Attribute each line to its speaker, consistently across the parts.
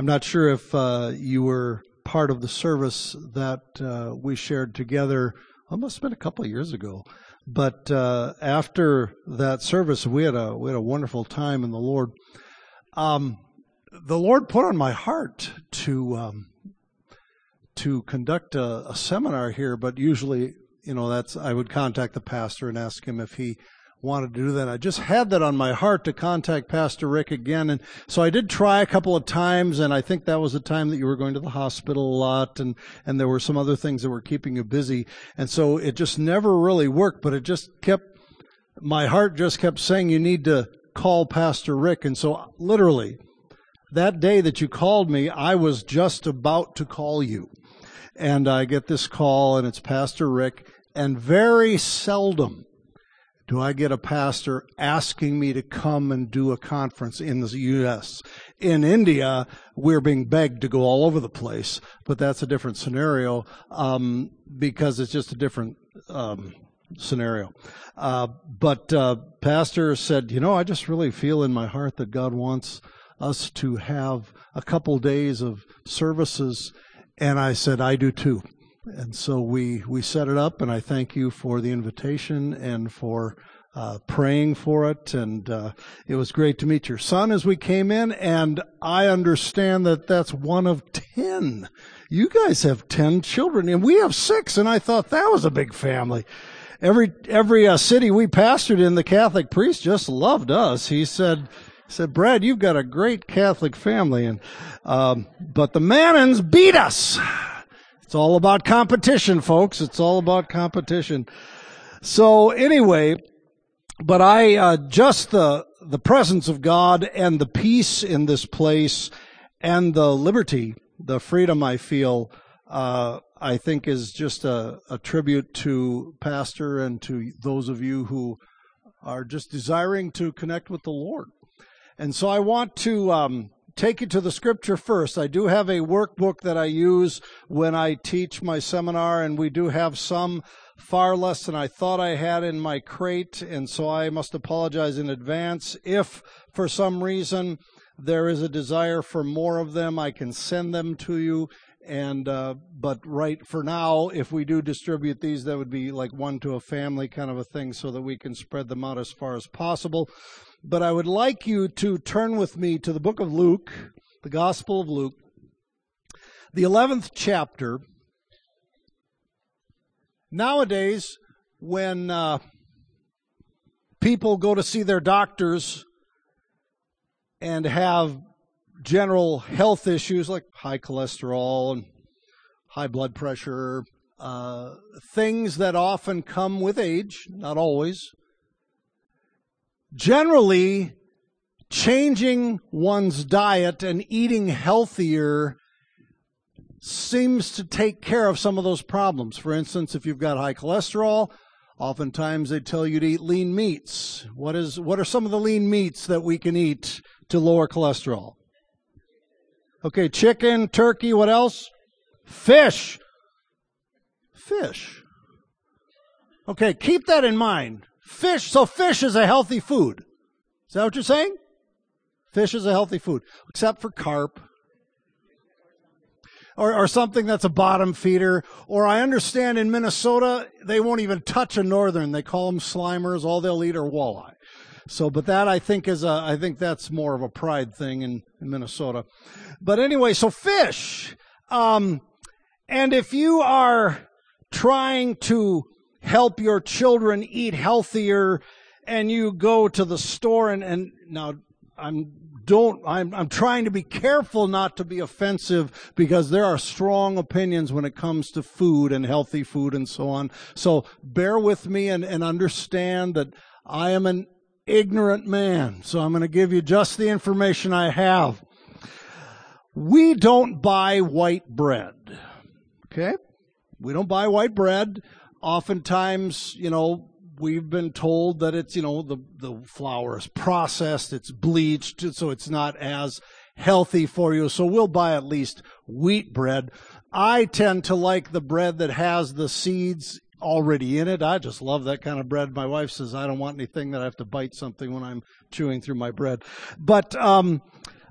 Speaker 1: I'm not sure if you were part of the service that we shared together. It must have been a couple of years ago. But after that service, we had a wonderful time in the Lord. The Lord put on my heart to conduct a seminar here, but usually, I would contact the pastor and ask him if he wanted to do that. I just had that on my heart to contact Pastor Rick again, and so I did try a couple of times, and I think that was the time that you were going to the hospital a lot, and there were some other things that were keeping you busy, and so it just never really worked, but my heart just kept saying, you need to call Pastor Rick, and so literally, that day that you called me, I was just about to call you, and I get this call, and it's Pastor Rick, and very seldom do I get a pastor asking me to come and do a conference in the U.S. In India, we're being begged to go all over the place, but that's a different scenario because it's just a different scenario. But pastor said, I just really feel in my heart that God wants us to have a couple days of services, and I said, I do too. And so we set it up, and I thank you for the invitation and for praying for it. And it was great to meet your son as we came in, and I understand that that's one of 10. You guys have 10 children, and we have 6, and I thought that was a big family. Every city we pastored in, the Catholic priest just loved us. He said, Brad, you've got a great Catholic family, and but the Mannons beat us. It's all about competition, folks. It's all about competition. So anyway, but I just the presence of God and the peace in this place and the liberty, the freedom I feel, I think is just a tribute to Pastor and to those of you who are just desiring to connect with the Lord. And so I want to take you to the scripture first. I do have a workbook that I use when I teach my seminar, and we do have some far less than I thought I had in my crate, and so I must apologize in advance. If for some reason there is a desire for more of them, I can send them to you. And but right for now, if we do distribute these, that would be like one to a family kind of a thing, so that we can spread them out as far as possible. But I would like you to turn with me to the book of Luke, the Gospel of Luke, the 11th chapter. Nowadays, when people go to see their doctors and have general health issues like high cholesterol and high blood pressure, things that often come with age, not always, generally, changing one's diet and eating healthier seems to take care of some of those problems. For instance, if you've got high cholesterol, oftentimes they tell you to eat lean meats. What are some of the lean meats that we can eat to lower cholesterol? Okay, chicken, turkey, what else? Fish. Fish. Okay, keep that in mind. Fish, so fish is a healthy food. Is that what you're saying? Fish is a healthy food, except for carp. Or something that's a bottom feeder. Or I understand in Minnesota, they won't even touch a northern. They call them slimers. All they'll eat are walleye. So, but that I think that's more of a pride thing in Minnesota. But anyway, so fish. And if you are trying to help your children eat healthier, and you go to the store and now I'm trying to be careful not to be offensive, because there are strong opinions when it comes to food and healthy food and so on. So bear with me and understand that I am an ignorant man. So I'm going to give you just the information I have. We don't buy white bread. Okay? We don't buy white bread. Oftentimes, we've been told that it's, the flour is processed, it's bleached, so it's not as healthy for you. So we'll buy at least wheat bread. I tend to like the bread that has the seeds already in it. I just love that kind of bread. My wife says I don't want anything that I have to bite something when I'm chewing through my bread. But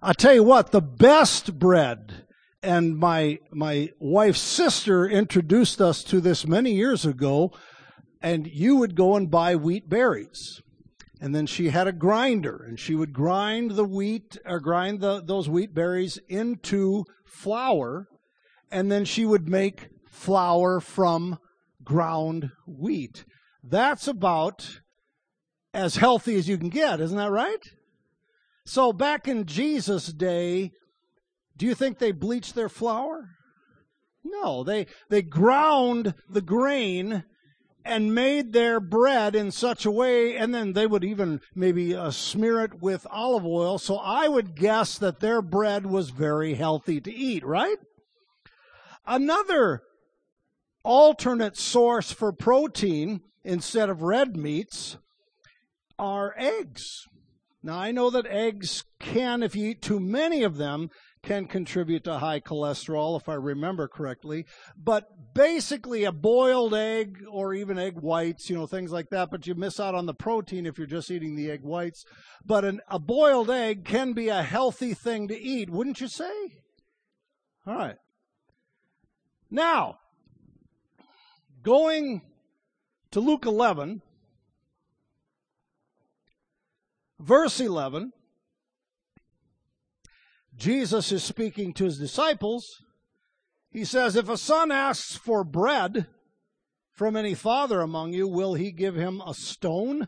Speaker 1: I tell you what, the best bread, and my wife's sister introduced us to this many years ago, and you would go and buy wheat berries. And then she had a grinder, and she would grind the wheat, or grind those wheat berries into flour, and then she would make flour from ground wheat. That's about as healthy as you can get, isn't that right? So back in Jesus' day, do you think they bleached their flour? No, they ground the grain and made their bread in such a way, and then they would even maybe smear it with olive oil. So I would guess that their bread was very healthy to eat, right? Another alternate source for protein instead of red meats are eggs. Now, I know that eggs can, if you eat too many of them, can contribute to high cholesterol, if I remember correctly. But basically, a boiled egg or even egg whites, things like that, but you miss out on the protein if you're just eating the egg whites. But a boiled egg can be a healthy thing to eat, wouldn't you say? All right. Now, going to Luke 11, verse 11, Jesus is speaking to his disciples. He says, if a son asks for bread from any father among you, will he give him a stone?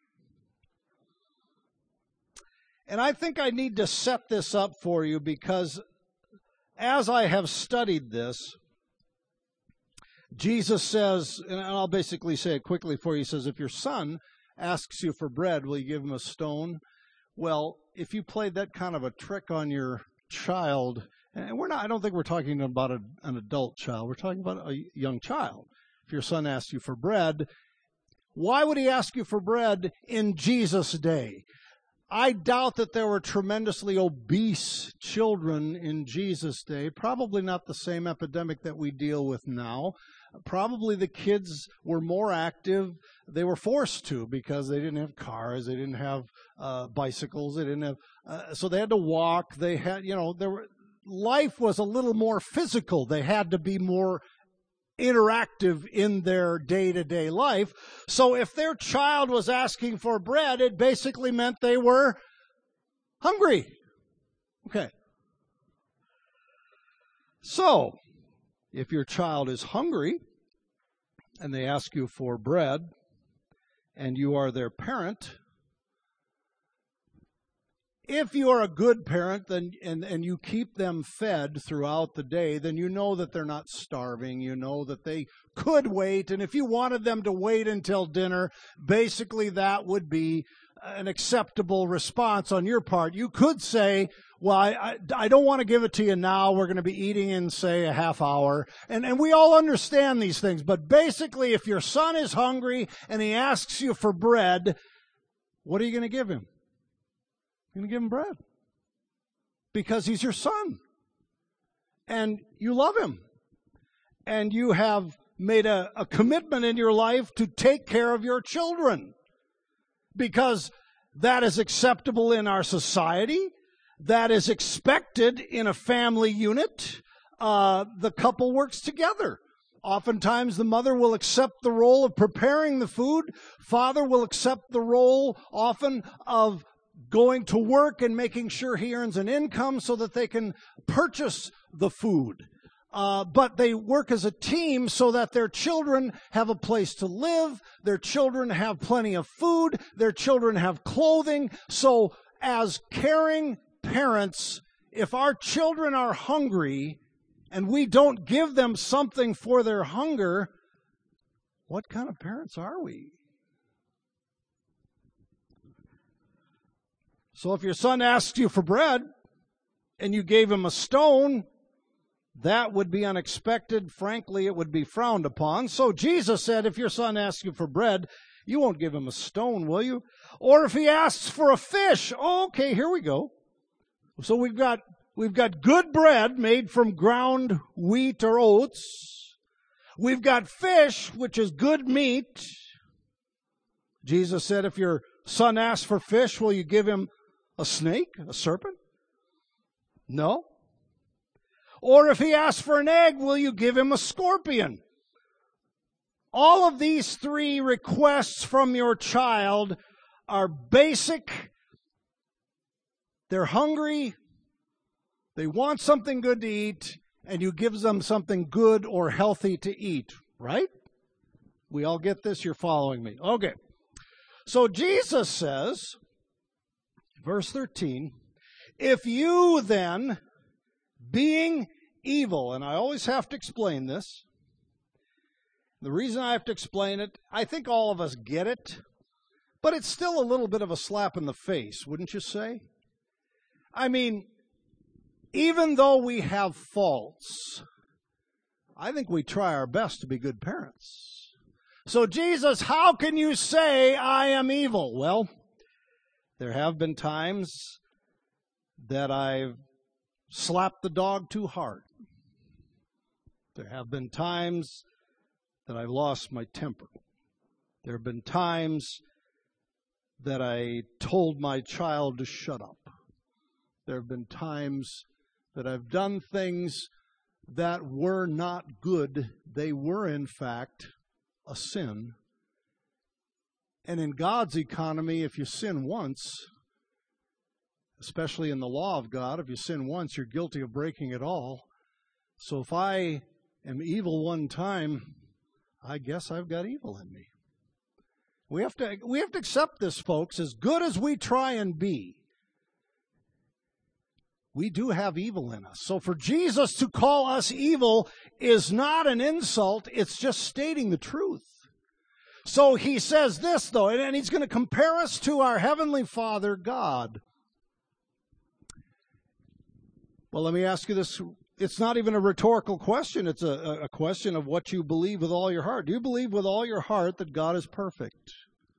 Speaker 1: And I think I need to set this up for you because as I have studied this, Jesus says, and I'll basically say it quickly for you, he says, if your son asks you for bread, will you give him a stone? Well, if you played that kind of a trick on your child, and I don't think we're talking about an adult child, we're talking about a young child. If your son asks you for bread, why would he ask you for bread in Jesus' day? I doubt that there were tremendously obese children in Jesus' day, probably not the same epidemic that we deal with now. Probably the kids were more active. They were forced to because they didn't have cars, they didn't have bicycles, they didn't have, so they had to walk. They had, life was a little more physical. They had to be more interactive in their day-to-day life. So if their child was asking for bread, it basically meant they were hungry. Okay. So, if your child is hungry and they ask you for bread and you are their parent, if you are a good parent and you keep them fed throughout the day, then you know that they're not starving. You know that they could wait. And if you wanted them to wait until dinner, basically that would be an acceptable response on your part. You could say, well, I don't want to give it to you now. We're going to be eating in, say, a half hour. And we all understand these things. But basically, if your son is hungry and he asks you for bread, what are you going to give him? You're going to give him bread. Because he's your son. And you love him. And you have made a commitment in your life to take care of your children. Because that is acceptable in our society. That is expected in a family unit. The couple works together. Oftentimes the mother will accept the role of preparing the food. Father will accept the role often of going to work and making sure he earns an income so that they can purchase the food. But they work as a team so that their children have a place to live, their children have plenty of food, their children have clothing. So as caring parents, if our children are hungry and we don't give them something for their hunger, what kind of parents are we? So if your son asks you for bread and you gave him a stone, that would be unexpected. Frankly, it would be frowned upon. So Jesus said, if your son asks you for bread, you won't give him a stone, will you? Or if he asks for a fish, okay, here we go. So we've got good bread made from ground wheat or oats. We've got fish, which is good meat. Jesus said, if your son asks for fish, will you give him a snake, a serpent? No. Or if he asks for an egg, will you give him a scorpion? All of these three requests from your child are basic. They're hungry. They want something good to eat, and you give them something good or healthy to eat, right? We all get this? You're following me. Okay. So Jesus says, verse 13, if you then, being evil, and I always have to explain this. The reason I have to explain it, I think all of us get it, but it's still a little bit of a slap in the face, wouldn't you say? I mean, even though we have faults, I think we try our best to be good parents. So Jesus, how can you say I am evil? Well, there have been times that I've slapped the dog too hard. There have been times that I've lost my temper. There have been times that I told my child to shut up. There have been times that I've done things that were not good. They were, in fact, a sin. And in God's economy, if you sin once, especially in the law of God, if you sin once, you're guilty of breaking it all. So if I am evil one time, I guess I've got evil in me. We have to accept this, folks. As good as we try and be, we do have evil in us. So for Jesus to call us evil is not an insult. It's just stating the truth. So he says this, though, and he's going to compare us to our Heavenly Father, God. Well, let me ask you this. It's not even a rhetorical question. It's a question of what you believe with all your heart. Do you believe with all your heart that God is perfect?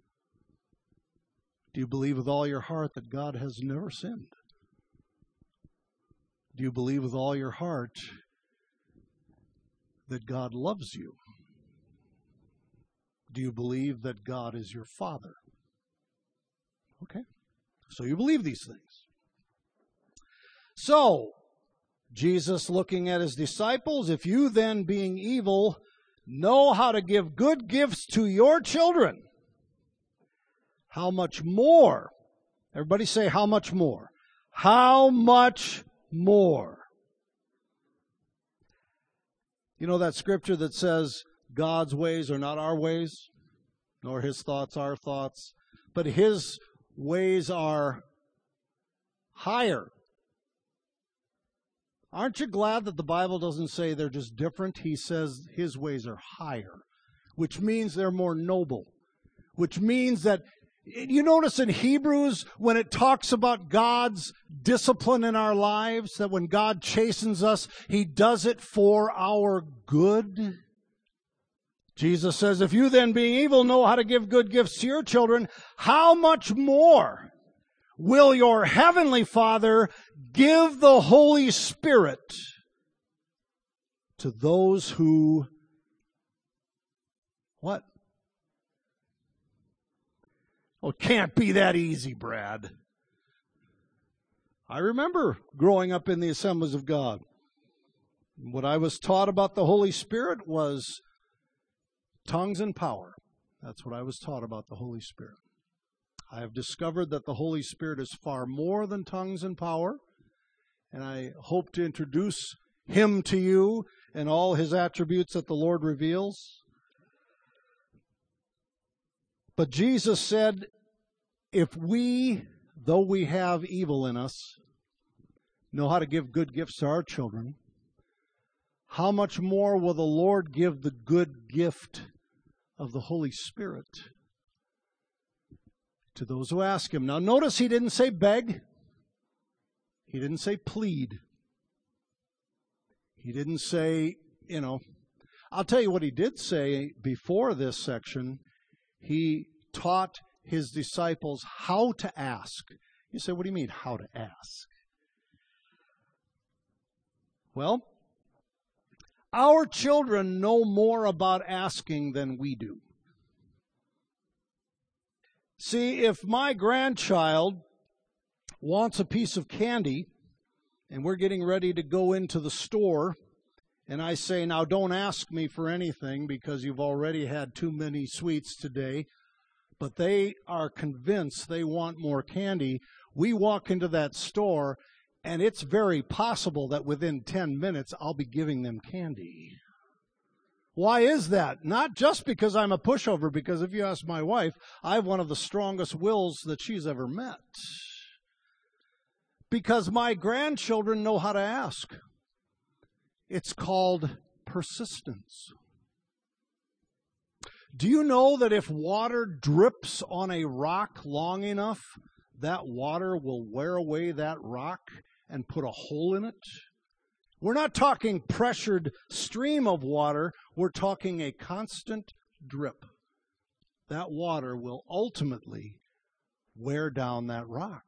Speaker 1: Do you believe with all your heart that God has never sinned? Do you believe with all your heart that God loves you? Do you believe that God is your Father? Okay, so you believe these things. So, Jesus looking at his disciples, if you then, being evil, know how to give good gifts to your children, how much more? Everybody say, how much more? How much more? You know that scripture that says God's ways are not our ways, nor his thoughts our thoughts, but his ways are higher. Aren't you glad that the Bible doesn't say they're just different? He says his ways are higher, which means they're more noble, which means that, you notice in Hebrews when it talks about God's discipline in our lives, that when God chastens us, he does it for our good. Jesus says, if you then being evil know how to give good gifts to your children, how much more will your heavenly Father give the Holy Spirit to those who, what? Oh, it can't be that easy, Brad. I remember growing up in the Assemblies of God. What I was taught about the Holy Spirit was tongues and power. That's what I was taught about the Holy Spirit. I have discovered that the Holy Spirit is far more than tongues and power, and I hope to introduce him to you and all his attributes that the Lord reveals. But Jesus said, if we, though we have evil in us, know how to give good gifts to our children, how much more will the Lord give the good gift of the Holy Spirit to those who ask him? Now notice he didn't say beg. He didn't say plead. He didn't say, I'll tell you what he did say before this section. He taught his disciples how to ask. You say, what do you mean, how to ask? Well, our children know more about asking than we do. See, if my grandchild wants a piece of candy and we're getting ready to go into the store, and I say, now don't ask me for anything because you've already had too many sweets today, but they are convinced they want more candy. We walk into that store, and it's very possible that within 10 minutes I'll be giving them candy. Why is that? Not just because I'm a pushover, because if you ask my wife, I have one of the strongest wills that she's ever met. Because my grandchildren know how to ask. It's called persistence. Do you know that if water drips on a rock long enough, that water will wear away that rock and put a hole in it? We're not talking pressured stream of water. We're talking a constant drip. That water will ultimately wear down that rock.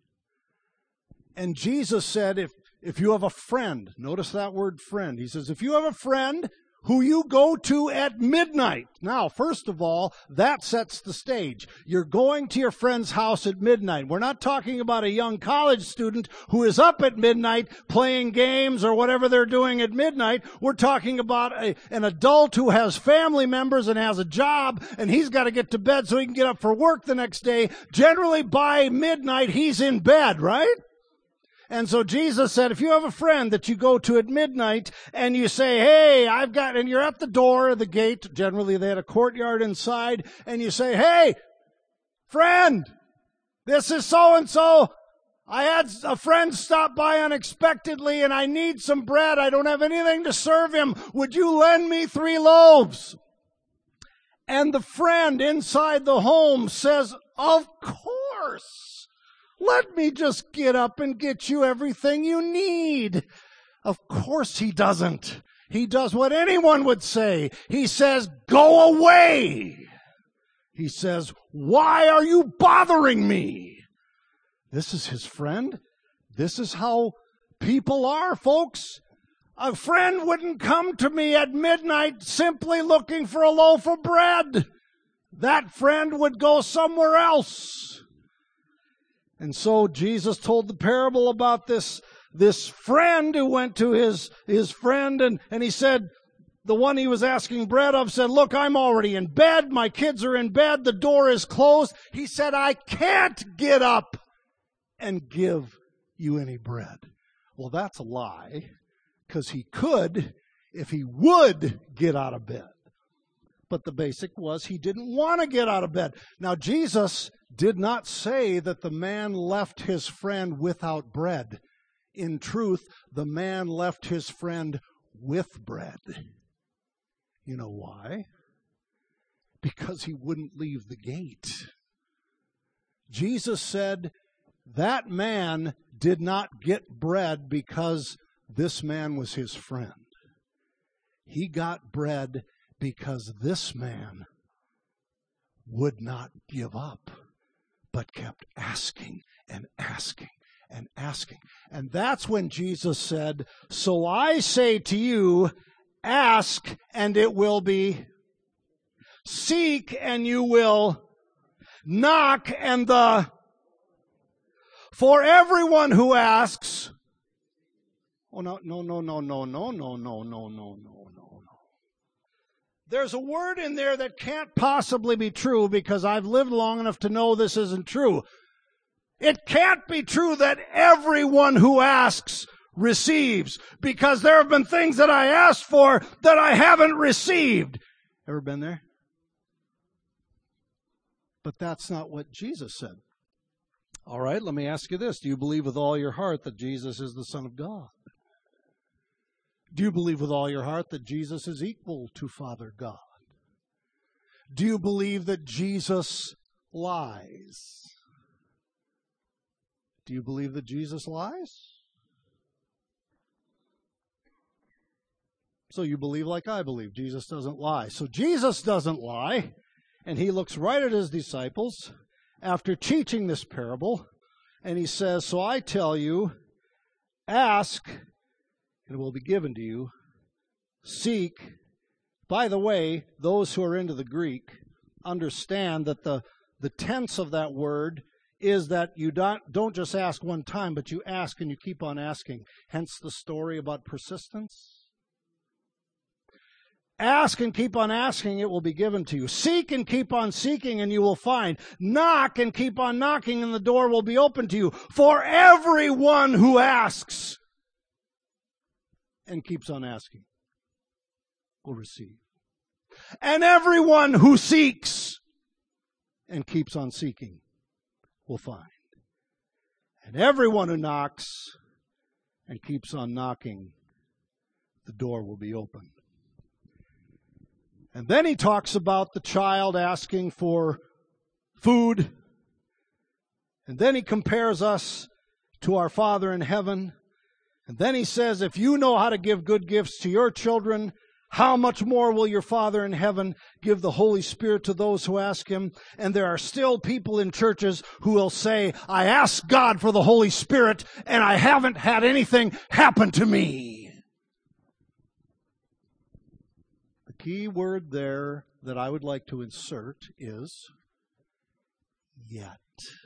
Speaker 1: And Jesus said, if you have a friend, notice that word friend. He says, if you have a friend who you go to at midnight. Now, first of all, that sets the stage. You're going to your friend's house at midnight. We're not talking about a young college student who is up at midnight playing games or whatever they're doing at midnight. We're talking about an adult who has family members and has a job, and he's got to get to bed so he can get up for work the next day. Generally, by midnight, he's in bed, right? And so Jesus said, if you have a friend that you go to at midnight and you say, hey, and you're at the door of the gate, generally they had a courtyard inside, and you say, hey, friend, this is so-and-so. I had a friend stop by unexpectedly and I need some bread. I don't have anything to serve him. Would you lend me 3 loaves? And the friend inside the home says, of course. Let me just get up and get you everything you need. Of course he doesn't. He does what anyone would say. He says, go away. He says, why are you bothering me? This is his friend. This is how people are, folks. A friend wouldn't come to me at midnight simply looking for a loaf of bread. That friend would go somewhere else. And so Jesus told the parable about this friend who went to his friend, and he said, the one he was asking bread of said, look, I'm already in bed. My kids are in bed. The door is closed. He said, I can't get up and give you any bread. Well, that's a lie, because he could if he would get out of bed. But the basic was he didn't want to get out of bed. Now, Jesus did not say that the man left his friend without bread. In truth, the man left his friend with bread. You know why? Because he wouldn't leave the gate. Jesus said that man did not get bread because this man was his friend. He got bread because this man would not give up, but kept asking and asking and asking. And that's when Jesus said, so I say to you, ask and it will be, seek and you will, knock and for everyone who asks, oh, no. There's a word in there that can't possibly be true because I've lived long enough to know this isn't true. It can't be true that everyone who asks receives, because there have been things that I asked for that I haven't received. Ever been there? But that's not what Jesus said. All right, let me ask you this. Do you believe with all your heart that Jesus is the Son of God? Do you believe with all your heart that Jesus is equal to Father God? Do you believe that Jesus lies? Do you believe that Jesus lies? So you believe like I believe. Jesus doesn't lie. So Jesus doesn't lie, and he looks right at his disciples after teaching this parable, and he says, so I tell you, ask, and it will be given to you. Seek. By the way, those who are into the Greek understand that the tense of that word is that you don't just ask one time, but you ask and you keep on asking. Hence the story about persistence. Ask and keep on asking, it will be given to you. Seek and keep on seeking, and you will find. Knock and keep on knocking, and the door will be open to you. For everyone who asks and keeps on asking will receive. And everyone who seeks and keeps on seeking will find. And everyone who knocks and keeps on knocking, the door will be opened. And then he talks about the child asking for food. And then he compares us to our Father in heaven. And then he says, if you know how to give good gifts to your children, how much more will your Father in heaven give the Holy Spirit to those who ask him? And there are still people in churches who will say, I asked God for the Holy Spirit and I haven't had anything happen to me. Key word there that I would like to insert is yet.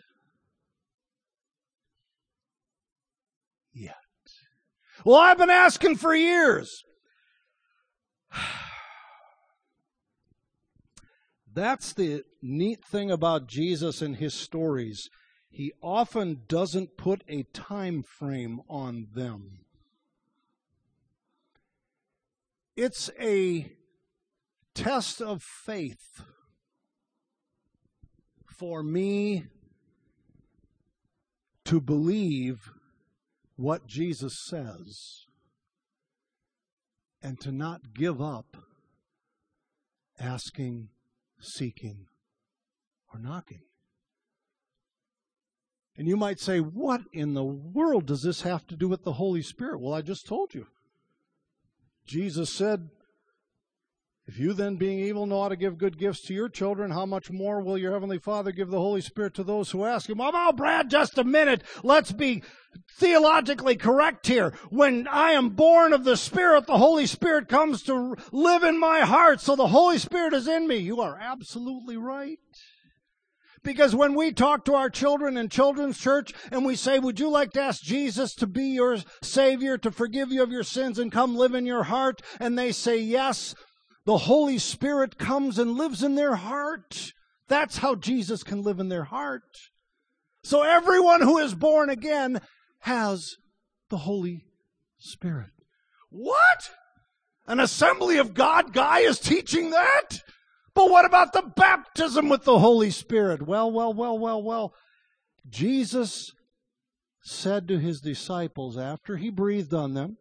Speaker 1: Yet. Well, I've been asking for years. That's the neat thing about Jesus and his stories. He often doesn't put a time frame on them. It's a test of faith for me to believe what Jesus says and to not give up asking, seeking, or knocking. And you might say, what in the world does this have to do with the Holy Spirit? Well, I just told you. Jesus said, if you then, being evil, know how to give good gifts to your children, how much more will your Heavenly Father give the Holy Spirit to those who ask him? Well, Brad, just a minute. Let's be theologically correct here. When I am born of the Spirit, the Holy Spirit comes to live in my heart, so the Holy Spirit is in me. You are absolutely right. Because when we talk to our children in children's church and we say, would you like to ask Jesus to be your Savior, to forgive you of your sins and come live in your heart? And they say yes. The Holy Spirit comes and lives in their heart. That's how Jesus can live in their heart. So everyone who is born again has the Holy Spirit. What? An Assembly of God guy is teaching that? But what about the baptism with the Holy Spirit? Well. Jesus said to his disciples after he breathed on them,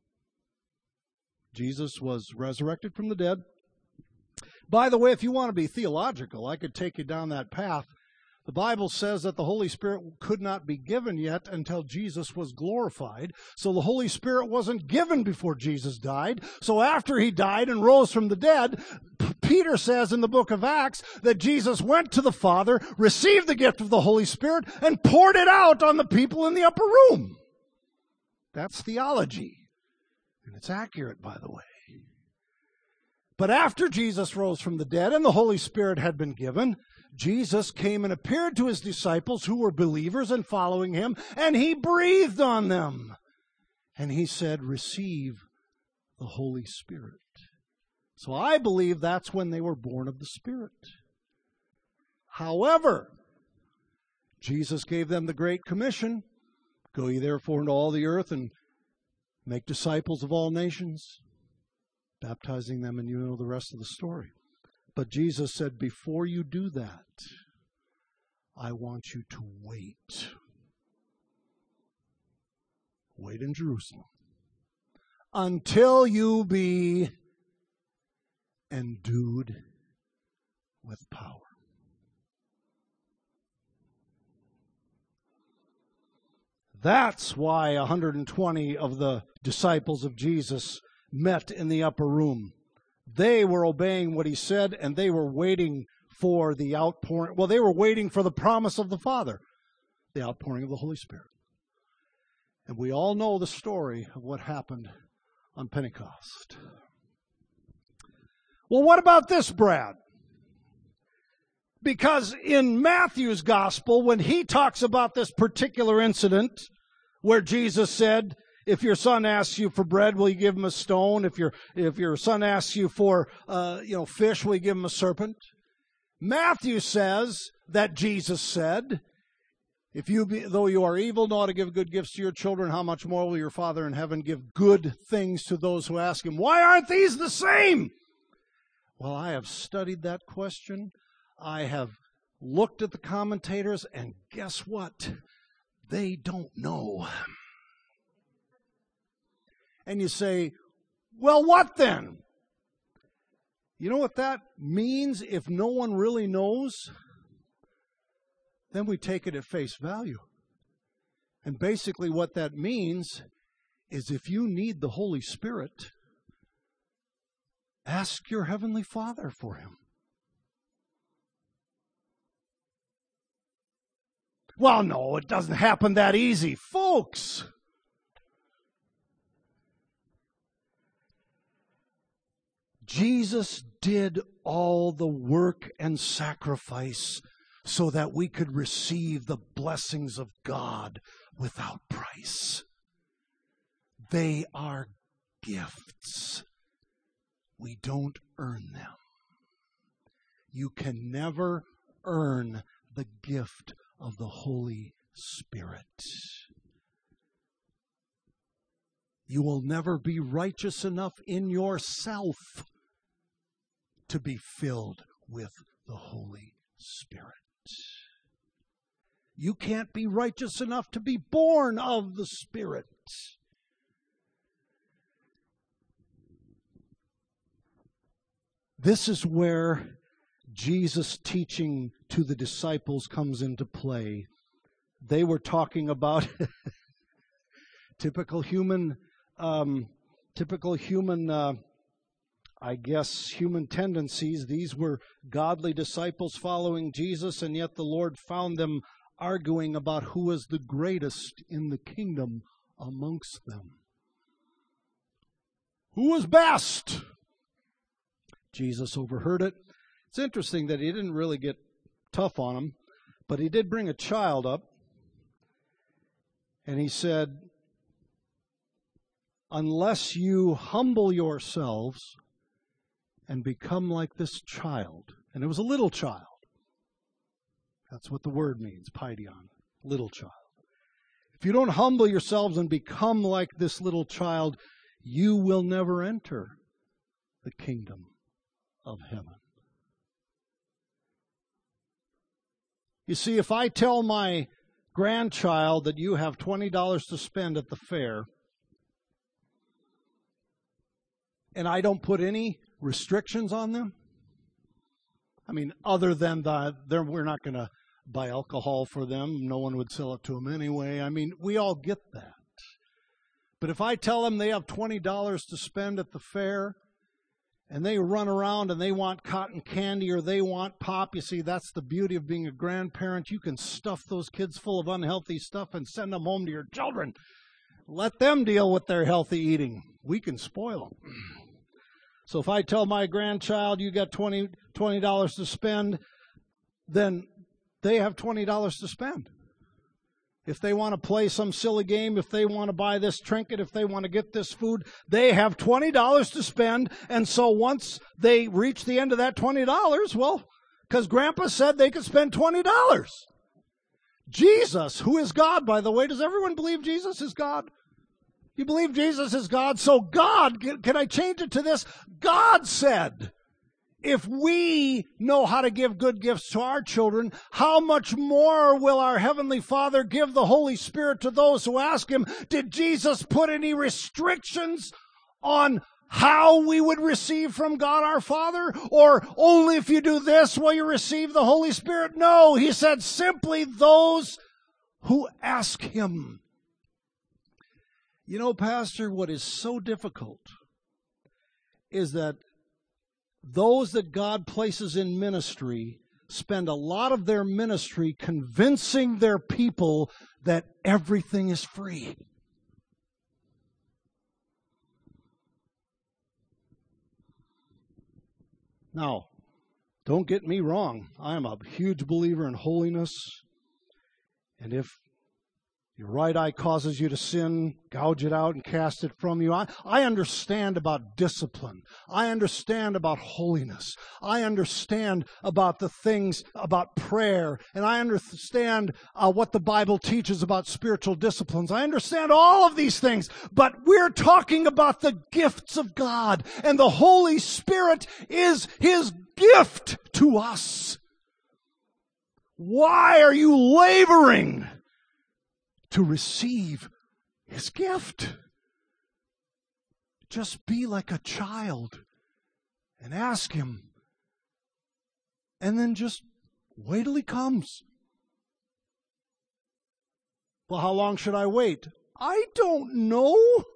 Speaker 1: Jesus was resurrected from the dead. By the way, if you want to be theological, I could take you down that path. The Bible says that the Holy Spirit could not be given yet until Jesus was glorified. So the Holy Spirit wasn't given before Jesus died. So after he died and rose from the dead, Peter says in the book of Acts that Jesus went to the Father, received the gift of the Holy Spirit, and poured it out on the people in the upper room. That's theology. And it's accurate, by the way. But after Jesus rose from the dead and the Holy Spirit had been given, Jesus came and appeared to his disciples who were believers and following him, and he breathed on them. And he said, receive the Holy Spirit. So I believe that's when they were born of the Spirit. However, Jesus gave them the Great Commission. Go ye therefore into all the earth and make disciples of all nations, baptizing them, and you know the rest of the story. But Jesus said, before you do that, I want you to wait. Wait in Jerusalem until you be endued with power. That's why 120 of the disciples of Jesus met in the upper room. They were obeying what he said, and they were waiting for the outpouring. Well, they were waiting for the promise of the Father, the outpouring of the Holy Spirit. And we all know the story of what happened on Pentecost. Well, what about this, Brad? Because in Matthew's gospel, when he talks about this particular incident where Jesus said, if your son asks you for bread, will you give him a stone? If your son asks you for fish, will you give him a serpent? Matthew says that Jesus said, though you are evil, know how to give good gifts to your children, how much more will your Father in heaven give good things to those who ask him? Why aren't these the same? Well, I have studied that question. I have looked at the commentators, and guess what? They don't know. And you say, well, what then? You know what that means if no one really knows? Then we take it at face value. And basically what that means is if you need the Holy Spirit, ask your Heavenly Father for Him. Well, no, it doesn't happen that easy. Folks, Jesus did all the work and sacrifice so that we could receive the blessings of God without price. They are gifts. We don't earn them. You can never earn the gift of the Holy Spirit. You will never be righteous enough in yourself to be filled with the Holy Spirit. You can't be righteous enough to be born of the Spirit. This is where Jesus' teaching to the disciples comes into play. They were talking about typical human tendencies. These were godly disciples following Jesus, and yet the Lord found them arguing about who was the greatest in the kingdom amongst them. Who was best? Jesus overheard it. It's interesting that he didn't really get tough on them, but he did bring a child up, and he said, unless you humble yourselves and become like this child. And it was a little child. That's what the word means, paidion, little child. If you don't humble yourselves and become like this little child, you will never enter the kingdom of heaven. You see, if I tell my grandchild that you have $20 to spend at the fair, and I don't put any restrictions on them, I mean, other than we're not going to buy alcohol for them. No one would sell it to them anyway. I mean, we all get that. But if I tell them they have $20 to spend at the fair, and they run around and they want cotton candy or they want pop, you see, that's the beauty of being a grandparent. You can stuff those kids full of unhealthy stuff and send them home to your children. Let them deal with their healthy eating. We can spoil them. So if I tell my grandchild, you got $20 to spend, then they have $20 to spend. If they want to play some silly game, if they want to buy this trinket, if they want to get this food, they have $20 to spend. And so once they reach the end of that $20, well, because Grandpa said they could spend $20. Jesus, who is God, by the way, does everyone believe Jesus is God? You believe Jesus is God? So God, can I change it to this? God said, if we know how to give good gifts to our children, how much more will our Heavenly Father give the Holy Spirit to those who ask Him? Did Jesus put any restrictions on how we would receive from God our Father? Or only if you do this will you receive the Holy Spirit? No, He said simply those who ask Him. You know, Pastor, what is so difficult is that those that God places in ministry spend a lot of their ministry convincing their people that everything is free. Now, Don't get me wrong. I am a huge believer in holiness. And if your right eye causes you to sin, gouge it out and cast it from you. I understand about discipline. I understand about holiness. I understand about the things about prayer. And I understand what the Bible teaches about spiritual disciplines. I understand all of these things. But we're talking about the gifts of God. And the Holy Spirit is His gift to us. Why are you laboring to receive His gift? Just be like a child and ask Him. And then just wait till He comes. Well, how long should I wait? I don't know.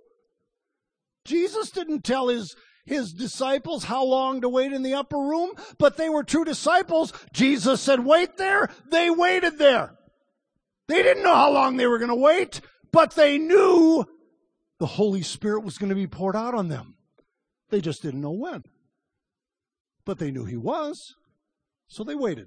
Speaker 1: Jesus didn't tell His disciples how long to wait in the upper room, but they were true disciples. Jesus said, wait there. They waited there. They didn't know how long they were going to wait, but they knew the Holy Spirit was going to be poured out on them. They just didn't know when. But they knew He was, so they waited.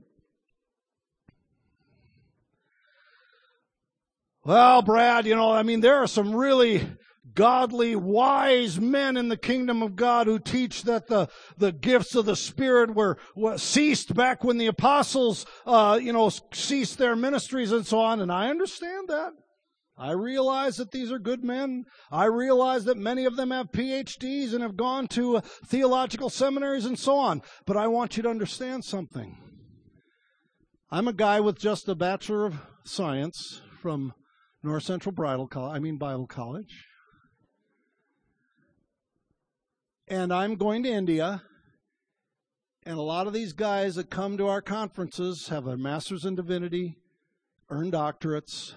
Speaker 1: Well, Brad, there are some really godly, wise men in the kingdom of God who teach that the gifts of the Spirit were ceased back when the apostles, ceased their ministries and so on. And I understand that. I realize that these are good men. I realize that many of them have PhDs and have gone to theological seminaries and so on. But I want you to understand something. I'm a guy with just a Bachelor of Science from North Central Bible College. And I'm going to India, and a lot of these guys that come to our conferences have a master's in divinity, earned doctorates,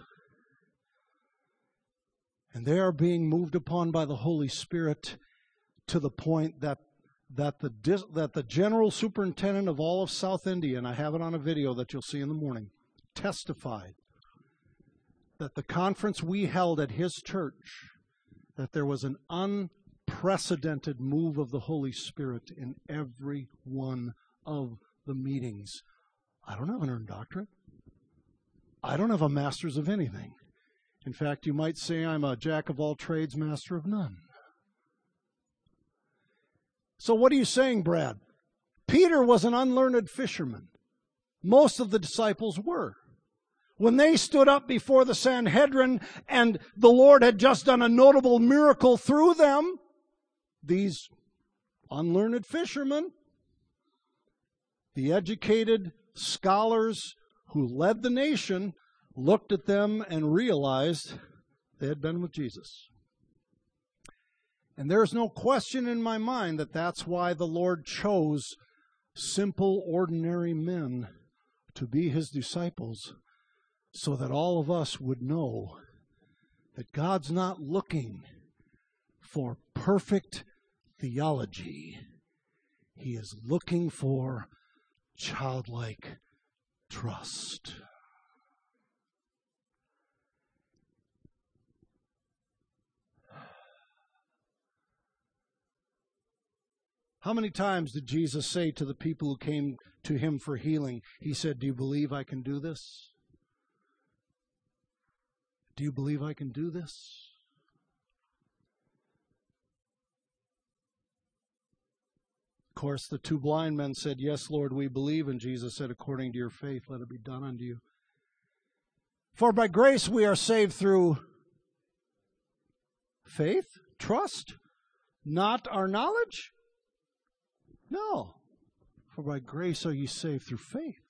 Speaker 1: and they are being moved upon by the Holy Spirit to the point that the general superintendent of all of South India, and I have it on a video that you'll see in the morning, testified that the conference we held at his church, that there was an unprecedented move of the Holy Spirit in every one of the meetings. I don't have an earned doctorate. I don't have a master's of anything. In fact, you might say I'm a jack of all trades, master of none. So what are you saying, Brad? Peter was an unlearned fisherman. Most of the disciples were. When they stood up before the Sanhedrin and the Lord had just done a notable miracle through them, these unlearned fishermen, the educated scholars who led the nation, looked at them and realized they had been with Jesus. And there's no question in my mind that that's why the Lord chose simple, ordinary men to be His disciples, so that all of us would know that God's not looking for perfect theology. He is looking for childlike trust. How many times did Jesus say to the people who came to Him for healing, He said, "Do you believe I can do this? Do you believe I can do this?" Of course, the two blind men said, "Yes, Lord, we believe." And Jesus said, "According to your faith, let it be done unto you." For by grace we are saved through faith, trust, not our knowledge. No, for by grace are you saved through faith.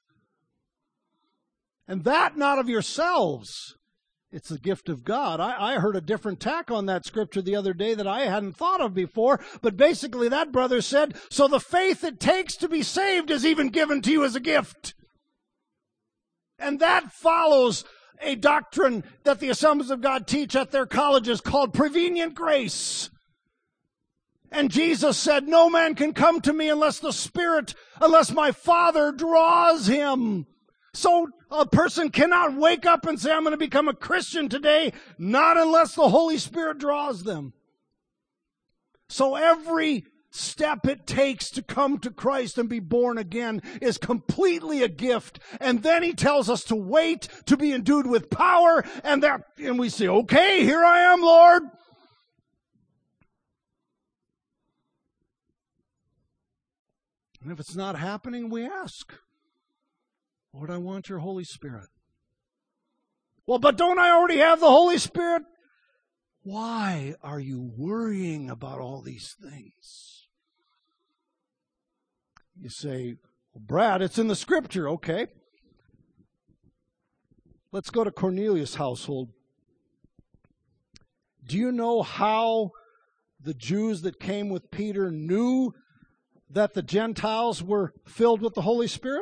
Speaker 1: And that not of yourselves. It's the gift of God. I heard a different tack on that scripture the other day that I hadn't thought of before. But basically that brother said, so the faith it takes to be saved is even given to you as a gift. And that follows a doctrine that the Assemblies of God teach at their colleges called prevenient grace. And Jesus said, no man can come to me unless my Father draws him. So a person cannot wake up and say, I'm going to become a Christian today, not unless the Holy Spirit draws them. So every step it takes to come to Christ and be born again is completely a gift. And then he tells us to wait to be endued with power, and we say, okay, here I am, Lord. And if it's not happening, we ask, Lord, I want your Holy Spirit. Well, but don't I already have the Holy Spirit? Why are you worrying about all these things? You say, well, Brad, it's in the Scripture. Okay. Let's go to Cornelius' household. Do you know how the Jews that came with Peter knew that the Gentiles were filled with the Holy Spirit?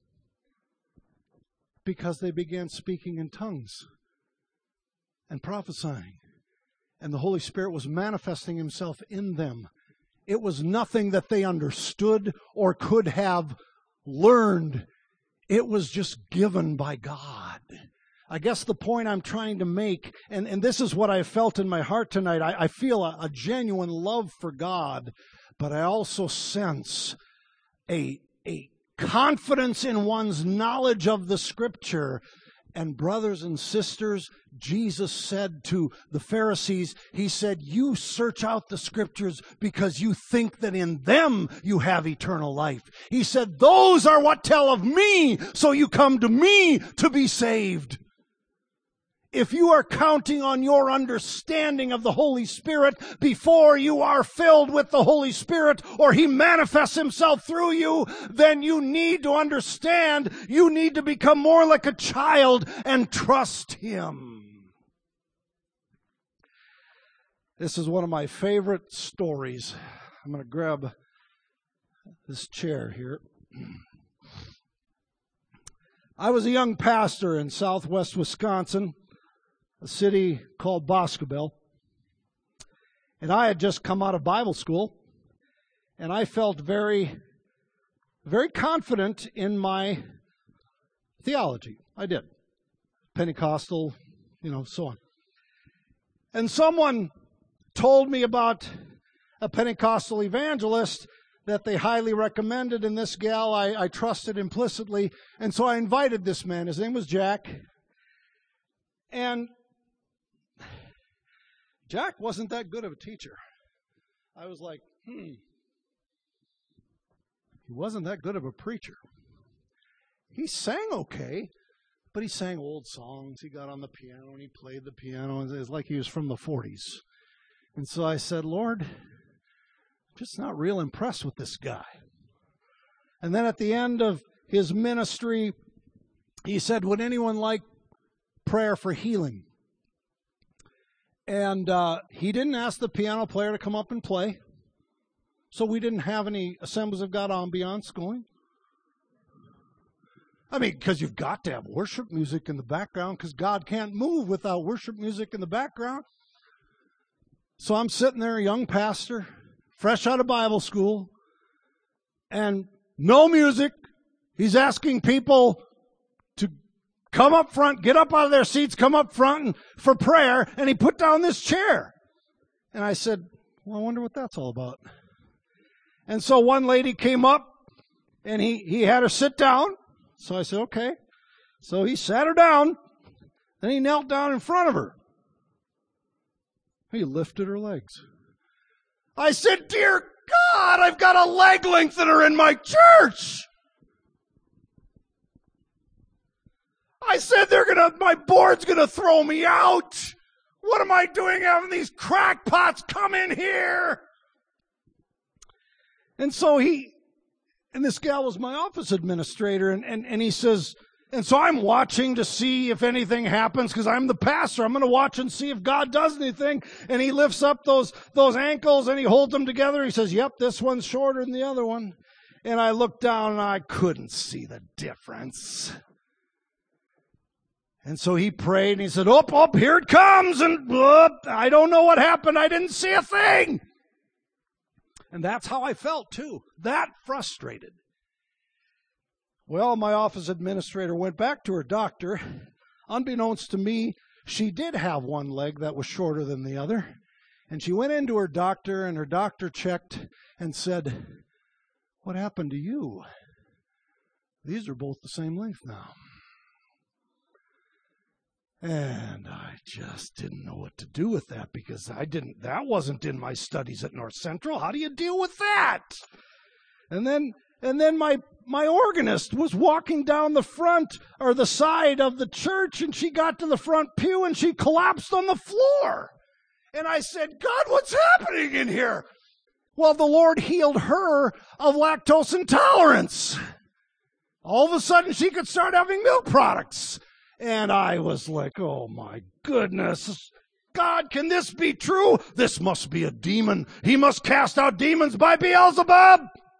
Speaker 1: Because they began speaking in tongues and prophesying. And the Holy Spirit was manifesting himself in them. It was nothing that they understood or could have learned. It was just given by God. I guess the point I'm trying to make, and this is what I felt in my heart tonight, I feel a genuine love for God, but I also sense a confidence in one's knowledge of the Scripture. And brothers and sisters, Jesus said to the Pharisees, he said, you search out the Scriptures because you think that in them you have eternal life. He said, those are what tell of me, so you come to me to be saved. If you are counting on your understanding of the Holy Spirit before you are filled with the Holy Spirit, or he manifests himself through you, then you need to understand, you need to become more like a child and trust him. This is one of my favorite stories. I'm going to grab this chair here. I was a young pastor in southwest Wisconsin, a city called Boscobel. And I had just come out of Bible school, and I felt very, very confident in my theology. I did. Pentecostal, so on. And someone told me about a Pentecostal evangelist that they highly recommended, and this gal I trusted implicitly. And so I invited this man. His name was Jack. And Jack wasn't that good of a teacher. I was like, He wasn't that good of a preacher. He sang okay, but he sang old songs. He got on the piano and he played the piano. It was like he was from the 40s. And so I said, Lord, I'm just not real impressed with this guy. And then at the end of his ministry, he said, would anyone like prayer for healing? And he didn't ask the piano player to come up and play. So we didn't have any Assemblies of God ambiance going. I mean, because you've got to have worship music in the background, because God can't move without worship music in the background. So I'm sitting there, a young pastor, fresh out of Bible school, and no music. He's asking people to come up front, get up out of their seats, come up front for prayer, and he put down this chair. And I said, well, I wonder what that's all about. And so one lady came up, and he had her sit down. So I said, okay. So he sat her down, then he knelt down in front of her. He lifted her legs. I said, dear God, I've got a leg lengthener in my church. I said, my board's gonna throw me out. What am I doing having these crackpots come in here? And so this gal was my office administrator, and he says, and so I'm watching to see if anything happens, because I'm the pastor. I'm going to watch and see if God does anything. And he lifts up those ankles and he holds them together. He says, yep, this one's shorter than the other one. And I looked down and I couldn't see the difference. And so he prayed and he said, oh, here it comes. And I don't know what happened. I didn't see a thing. And that's how I felt too. That frustrated. Well, my office administrator went back to her doctor. Unbeknownst to me, she did have one leg that was shorter than the other. And she went into her doctor, and her doctor checked and said, "What happened to you? These are both the same length now." And I just didn't know what to do with that, because that wasn't in my studies at North Central. How do you deal with that? And then my organist was walking down the front or the side of the church, and she got to the front pew and she collapsed on the floor. And I said, "God, what's happening in here?" Well, the Lord healed her of lactose intolerance. All of a sudden, she could start having milk products. And I was like, "Oh my goodness, God, can this be true? This must be a demon. He must cast out demons by Beelzebub."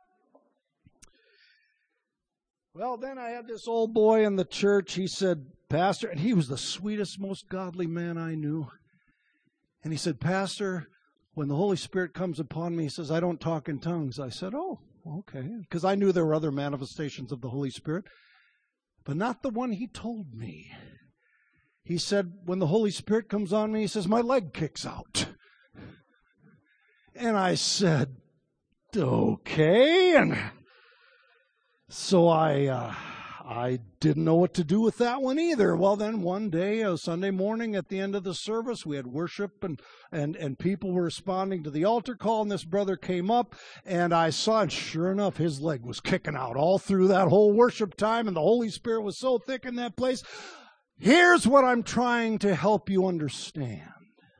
Speaker 1: Well, then I had this old boy in the church. He said, "Pastor," and he was the sweetest, most godly man I knew. And he said, "Pastor, when the Holy Spirit comes upon me," he says, "I don't talk in tongues." I said, "Oh, okay," because I knew there were other manifestations of the Holy Spirit, but not the one he told me. He said, "When the Holy Spirit comes on me," he says, "my leg kicks out." And I said, "Okay." And so I didn't know what to do with that one either. Well, then one day, a Sunday morning at the end of the service, we had worship and people were responding to the altar call, and this brother came up, and I saw, and sure enough, his leg was kicking out all through that whole worship time, and the Holy Spirit was so thick in that place. Here's what I'm trying to help you understand.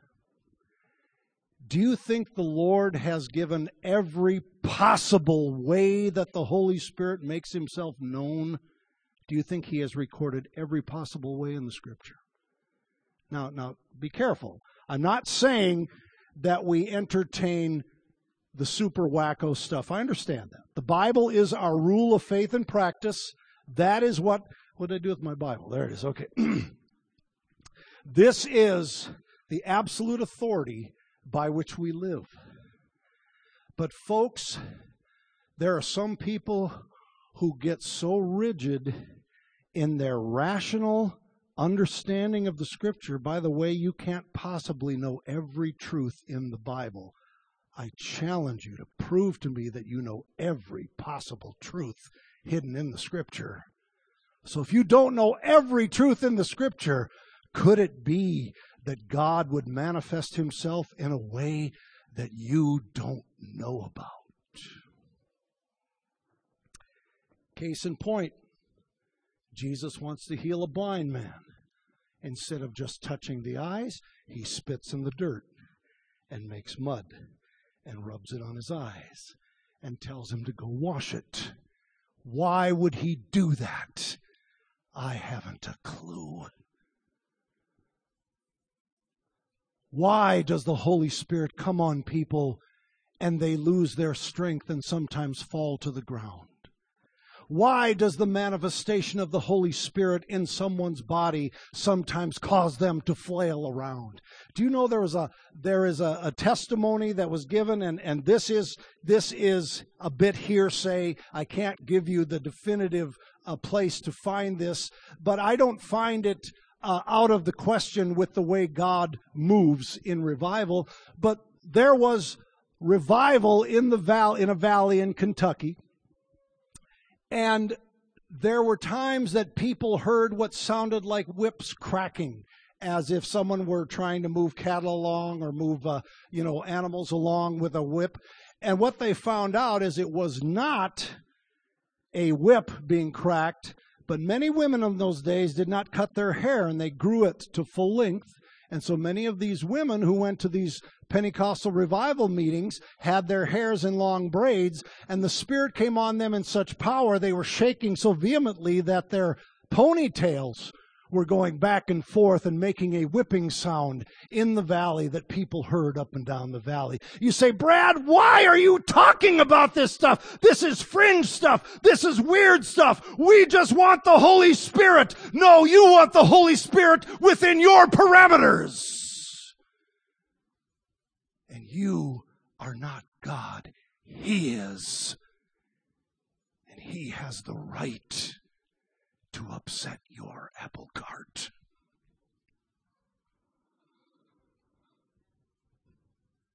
Speaker 1: Do you think the Lord has given every possible way that the Holy Spirit makes himself known? Do you think he has recorded every possible way in the Scripture? Now, be careful. I'm not saying that we entertain the super wacko stuff. I understand that. The Bible is our rule of faith and practice. That is what did I do with my Bible? There it is. Okay. This is the absolute authority by which we live. But folks, there are some people who get so rigid in their rational understanding of the Scripture. By the way, you can't possibly know every truth in the Bible. I challenge you to prove to me that you know every possible truth hidden in the Scripture. So if you don't know every truth in the Scripture, could it be that God would manifest himself in a way that you don't know about? Case in point, Jesus wants to heal a blind man. Instead of just touching the eyes, he spits in the dirt and makes mud and rubs it on his eyes and tells him to go wash it. Why would he do that? I haven't a clue. Why does the Holy Spirit come on people and they lose their strength and sometimes fall to the ground? Why does the manifestation of the Holy Spirit in someone's body sometimes cause them to flail around? Do you know there is a testimony that was given, and this is a bit hearsay. I can't give you the definitive place to find this, but I don't find it out of the question with the way God moves in revival. But there was revival in a valley in Kentucky, and there were times that people heard what sounded like whips cracking, as if someone were trying to move cattle along or move animals along with a whip. And what they found out is it was not a whip being cracked, but many women in those days did not cut their hair, and they grew it to full length. And so many of these women who went to these Pentecostal revival meetings had their hairs in long braids, and the Spirit came on them in such power, they were shaking so vehemently that their ponytails were going back and forth and making a whipping sound in the valley that people heard up and down the valley. You say, "Brad, why are you talking about this stuff? This is fringe stuff. This is weird stuff. We just want the Holy Spirit." No, you want the Holy Spirit within your parameters. And you are not God. He is. And He has the right to upset your apple cart.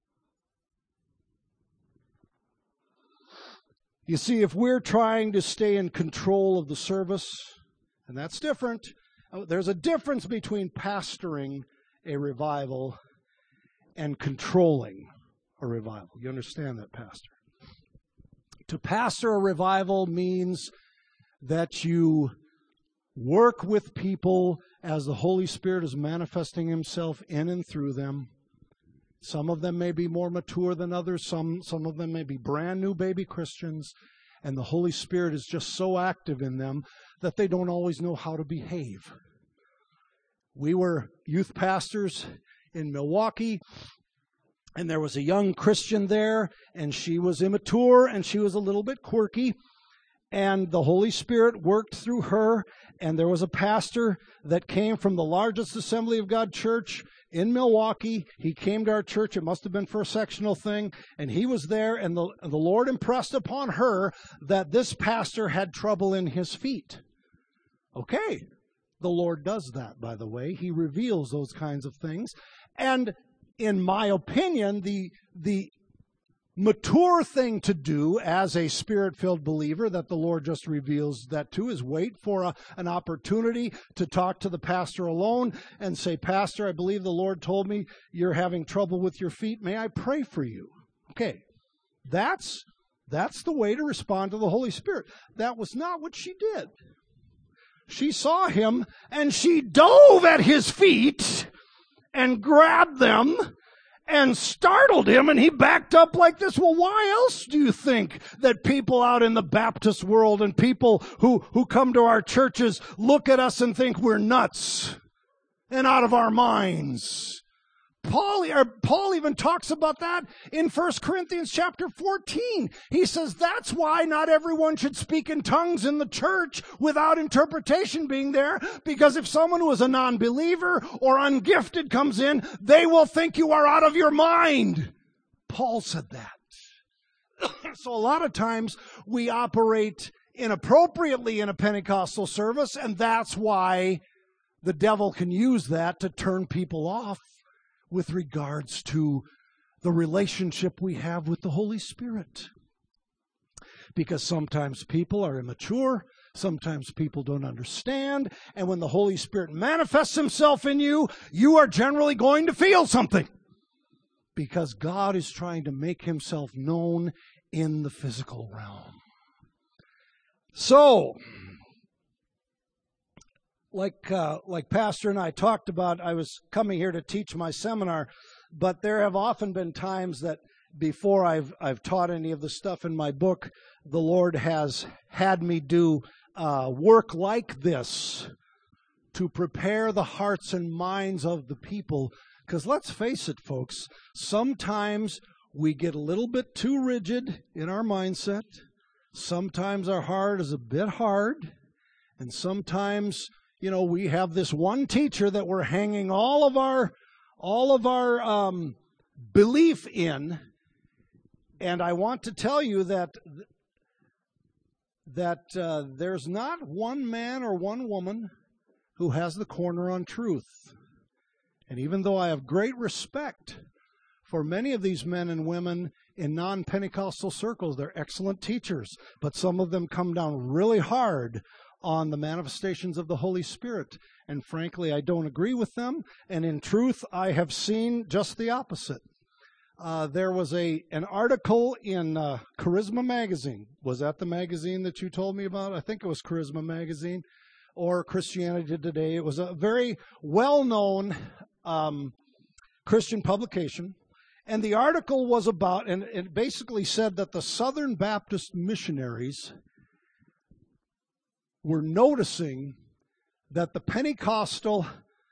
Speaker 1: You see, if we're trying to stay in control of the service, and that's different, there's a difference between pastoring a revival and controlling a revival. You understand that, Pastor? To pastor a revival means that you work with people as the Holy Spirit is manifesting Himself in and through them. Some of them may be more mature than others. Some of them may be brand new baby Christians. And the Holy Spirit is just so active in them that they don't always know how to behave. We were youth pastors in Milwaukee, and there was a young Christian there, and she was immature, and she was a little bit quirky. And the Holy Spirit worked through her, and there was a pastor that came from the largest Assembly of God church in Milwaukee. He came to our church. It must have been for a sectional thing, and he was there, and the Lord impressed upon her that this pastor had trouble in his feet. Okay, the Lord does that, by the way. He reveals those kinds of things. And in my opinion, the mature thing to do as a Spirit-filled believer that the Lord just reveals that to is wait for an opportunity to talk to the pastor alone and say, Pastor, I believe the Lord told me you're having trouble with your feet. May I pray for you? Okay, that's the way to respond to the Holy Spirit. That was not what she did. She saw him and she dove at his feet and grabbed them and startled him, and he backed up like this. Well, why else do you think that people out in the Baptist world and people who come to our churches look at us and think we're nuts and out of our minds? Paul even talks about that in 1 Corinthians chapter 14. He says that's why not everyone should speak in tongues in the church without interpretation being there, because if someone who is a non-believer or ungifted comes in, they will think you are out of your mind. Paul said that. So a lot of times we operate inappropriately in a Pentecostal service, and that's why the devil can use that to turn people off with regards to the relationship we have with the Holy Spirit. Because sometimes people are immature, sometimes people don't understand, and when the Holy Spirit manifests Himself in you, you are generally going to feel something. Because God is trying to make Himself known in the physical realm. So, like Pastor and I talked about, I was coming here to teach my seminar, but there have often been times that before I've taught any of the stuff in my book, the Lord has had me do work like this to prepare the hearts and minds of the people. Because let's face it, folks, sometimes we get a little bit too rigid in our mindset. Sometimes our heart is a bit hard, and sometimes we have this one teacher that we're hanging all of our belief in, and I want to tell you that there's not one man or one woman who has the corner on truth. And even though I have great respect for many of these men and women in non-Pentecostal circles, they're excellent teachers, but some of them come down really hard on the manifestations of the Holy Spirit. And frankly, I don't agree with them. And in truth, I have seen just the opposite. There was an article in Charisma Magazine. Was that the magazine that you told me about? I think it was Charisma Magazine or Christianity Today. It was a very well-known Christian publication. And the article was about, and it basically said that the Southern Baptist missionaries were noticing that the Pentecostal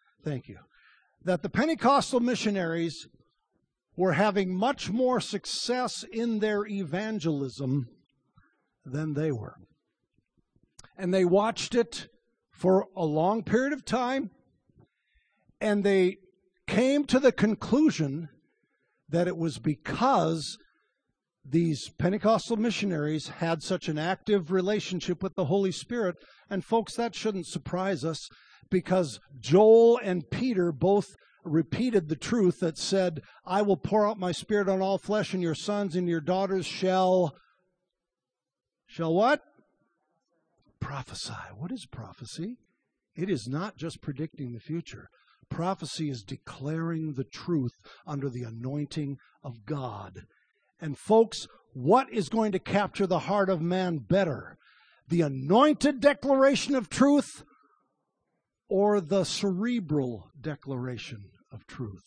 Speaker 1: missionaries were having much more success in their evangelism than they were. And they watched it for a long period of time, and they came to the conclusion that it was because these Pentecostal missionaries had such an active relationship with the Holy Spirit. And folks, that shouldn't surprise us, because Joel and Peter both repeated the truth that said, I will pour out my Spirit on all flesh, and your sons and your daughters shall shall what? Prophesy. What is prophecy? It is not just predicting the future. Prophecy is declaring the truth under the anointing of God. And folks, what is going to capture the heart of man better? The anointed declaration of truth or the cerebral declaration of truth?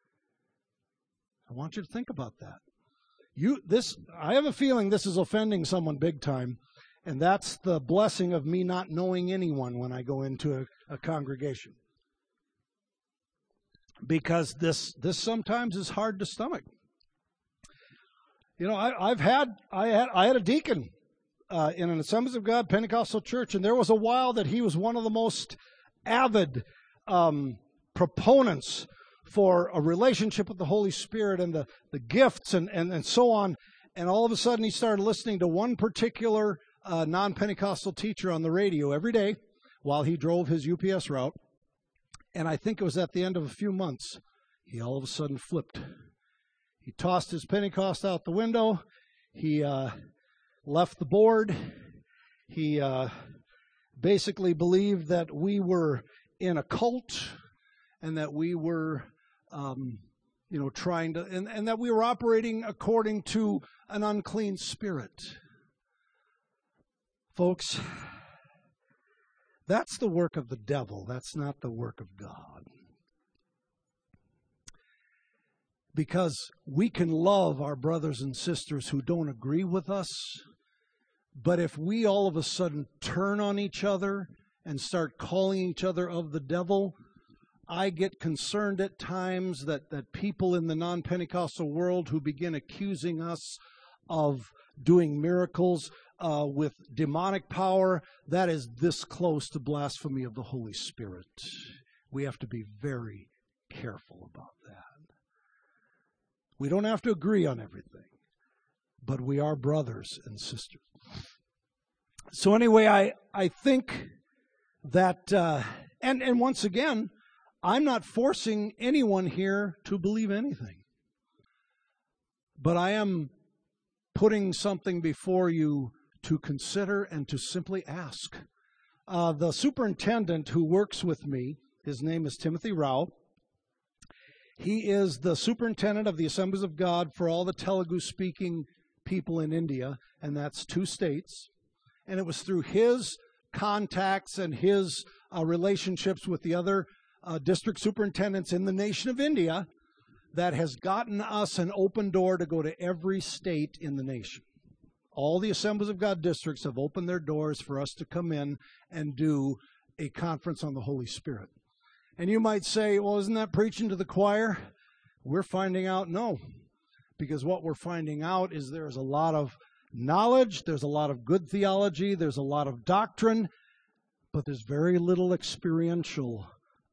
Speaker 1: I want you to think about that. I have a feeling this is offending someone big time, and that's the blessing of me not knowing anyone when I go into a congregation. Because this sometimes is hard to stomach. You know, I had a deacon in an Assemblies of God Pentecostal church, and there was a while that he was one of the most avid proponents for a relationship with the Holy Spirit and the gifts and so on. And all of a sudden he started listening to one particular non-Pentecostal teacher on the radio every day while he drove his UPS route. And I think it was at the end of a few months, he all of a sudden flipped. He tossed his Pentecost out the window. He left the board. He basically believed that we were in a cult and that we were, trying to, and that we were operating according to an unclean spirit. Folks, that's the work of the devil. That's not the work of God. Because we can love our brothers and sisters who don't agree with us, but if we all of a sudden turn on each other and start calling each other of the devil, I get concerned at times that people in the non-Pentecostal world who begin accusing us of doing miracles with demonic power, that is this close to blasphemy of the Holy Spirit. We have to be very careful about that. We don't have to agree on everything, but we are brothers and sisters. So anyway, I think that, and once again, I'm not forcing anyone here to believe anything, but I am putting something before you to consider and to simply ask. The superintendent who works with me, his name is Timothy Rao. He is the superintendent of the Assemblies of God for all the Telugu-speaking people in India, and that's 2 states. And it was through his contacts and his relationships with the other district superintendents in the nation of India that has gotten us an open door to go to every state in the nation. All the Assemblies of God districts have opened their doors for us to come in and do a conference on the Holy Spirit. And you might say, well, isn't that preaching to the choir? We're finding out no, because what we're finding out is there's a lot of knowledge, there's a lot of good theology, there's a lot of doctrine, but there's very little experiential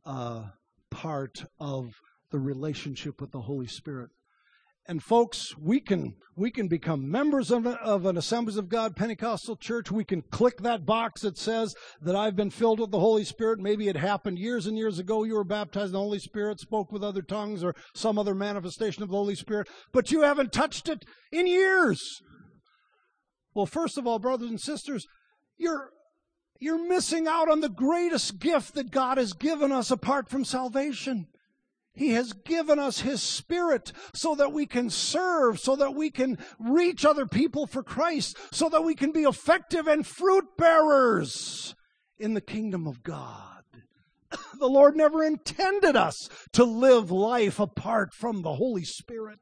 Speaker 1: part of the relationship with the Holy Spirit. And folks, we can become members of an Assemblies of God Pentecostal church. We can click that box that says that I've been filled with the Holy Spirit. Maybe it happened years and years ago. You were baptized in the Holy Spirit, spoke with other tongues, or some other manifestation of the Holy Spirit, but you haven't touched it in years. Well, first of all, brothers and sisters, you're missing out on the greatest gift that God has given us apart from salvation. He has given us His Spirit so that we can serve, so that we can reach other people for Christ, so that we can be effective and fruit bearers in the kingdom of God. The Lord never intended us to live life apart from the Holy Spirit.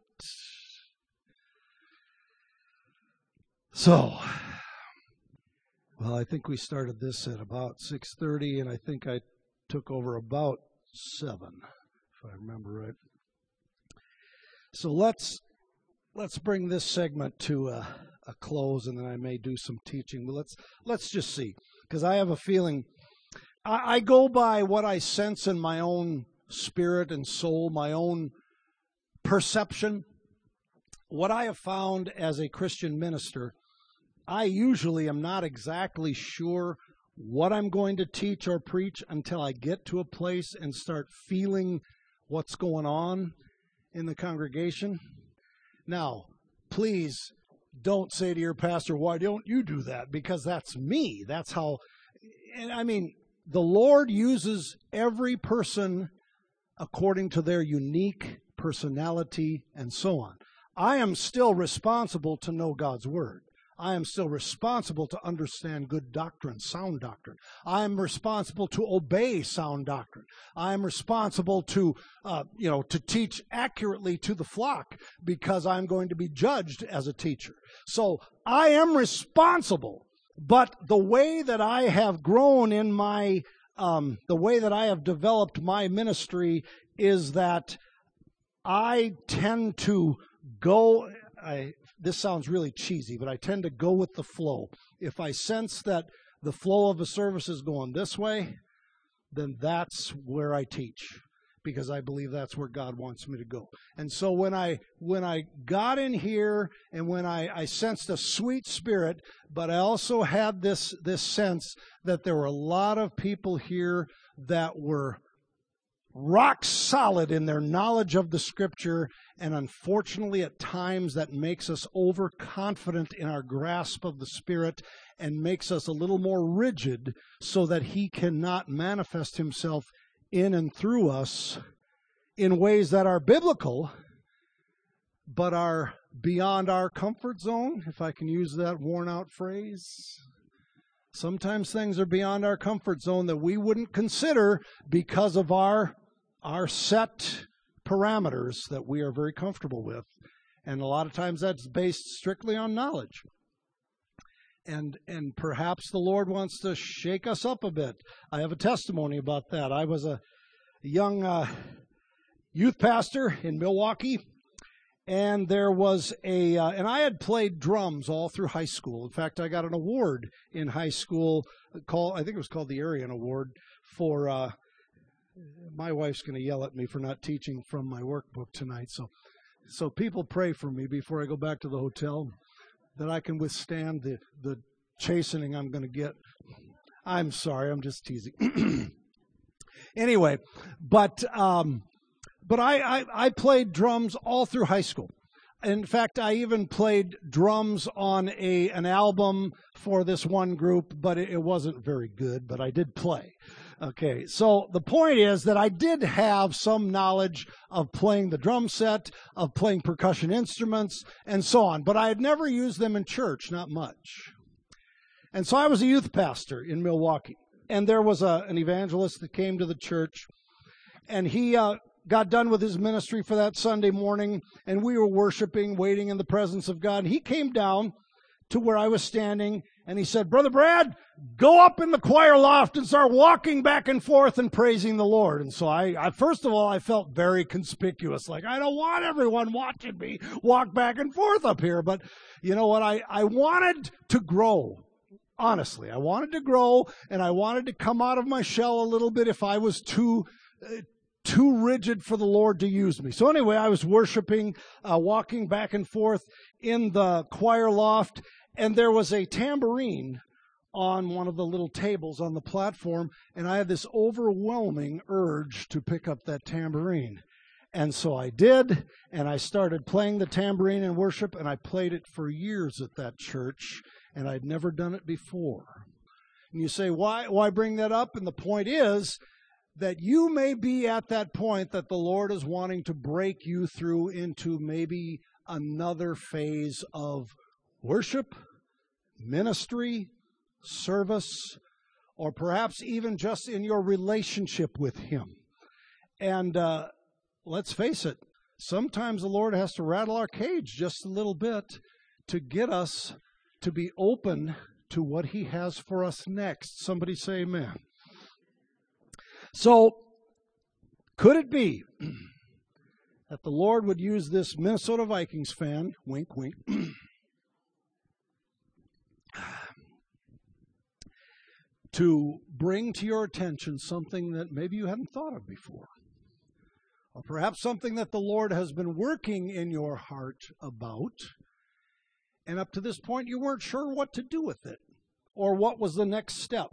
Speaker 1: So, well, I think we started this at about 6:30, and I think I took over about 7. If I remember right. So let's bring this segment to a close, and then I may do some teaching. But let's just see, because I have a feeling I go by what I sense in my own spirit and soul, my own perception. What I have found as a Christian minister, I usually am not exactly sure what I'm going to teach or preach until I get to a place and start feeling what's going on in the congregation. Now, please don't say to your pastor, why don't you do that? Because that's me. That's how, and I mean, the Lord uses every person according to their unique personality and so on. I am still responsible to know God's Word. I am still responsible to understand good doctrine, sound doctrine. I am responsible to obey sound doctrine. I am responsible to teach accurately to the flock because I'm going to be judged as a teacher. So I am responsible, but the way that I have grown in my, the way that I have developed my ministry is that I tend to go, this sounds really cheesy, but I tend to go with the flow. If I sense that the flow of a service is going this way, then that's where I teach, because I believe that's where God wants me to go. And so when I got in here and when I sensed a sweet spirit, but I also had this sense that there were a lot of people here that were rock solid in their knowledge of the Scripture, and unfortunately at times that makes us overconfident in our grasp of the Spirit and makes us a little more rigid so that He cannot manifest Himself in and through us in ways that are biblical but are beyond our comfort zone, if I can use that worn out phrase. Sometimes things are beyond our comfort zone that we wouldn't consider because of our set parameters that we are very comfortable with. And a lot of times that's based strictly on knowledge. And perhaps the Lord wants to shake us up a bit. I have a testimony about that. I was a young youth pastor in Milwaukee, and there was and I had played drums all through high school. In fact, I got an award in high school I think it was called the Arian Award for, my wife's going to yell at me for not teaching from my workbook tonight. So people pray for me before I go back to the hotel that I can withstand the chastening I'm going to get. I'm sorry, I'm just teasing. Anyway, but I played drums all through high school. In fact, I even played drums on an album for this one group, but it wasn't very good, but I did play. Okay, so the point is that I did have some knowledge of playing the drum set, of playing percussion instruments, and so on, but I had never used them in church, not much. And so I was a youth pastor in Milwaukee, and there was an evangelist that came to the church, and he got done with his ministry for that Sunday morning, and we were worshiping, waiting in the presence of God. And he came down to where I was standing, and he said, "Brother Brad, go up in the choir loft and start walking back and forth and praising the Lord." And so I first of all, I felt very conspicuous, like I don't want everyone watching me walk back and forth up here. But you know what? I wanted to grow. Honestly, I wanted to grow, and I wanted to come out of my shell a little bit if I was too rigid for the Lord to use me. So anyway, I was worshiping, walking back and forth in the choir loft, and there was a tambourine on one of the little tables on the platform, and I had this overwhelming urge to pick up that tambourine. And so I did, and I started playing the tambourine in worship, and I played it for years at that church, and I'd never done it before. And you say, why bring that up? And the point is that you may be at that point that the Lord is wanting to break you through into maybe another phase of worship, ministry, service, or perhaps even just in your relationship with Him. And let's face it, sometimes the Lord has to rattle our cage just a little bit to get us to be open to what He has for us next. Somebody say amen. So, could it be that the Lord would use this Minnesota Vikings fan, wink, wink, to bring to your attention something that maybe you hadn't thought of before? Or perhaps something that the Lord has been working in your heart about, and up to this point you weren't sure what to do with it, or what was the next step.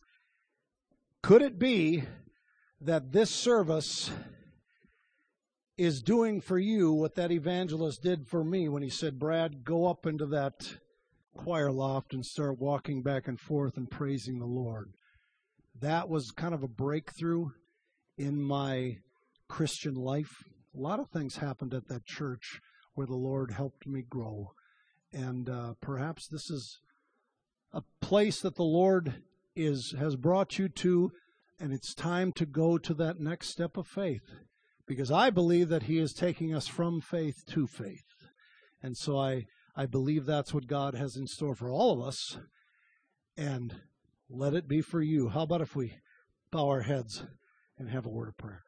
Speaker 1: Could it be that this service is doing for you what that evangelist did for me when he said, Brad, go up into that choir loft and start walking back and forth and praising the Lord. That was kind of a breakthrough in my Christian life. A lot of things happened at that church where the Lord helped me grow. And perhaps this is a place that the Lord has brought you to, and it's time to go to that next step of faith. Because I believe that He is taking us from faith to faith. And so I believe that's what God has in store for all of us. And let it be for you. How about if we bow our heads and have a word of prayer?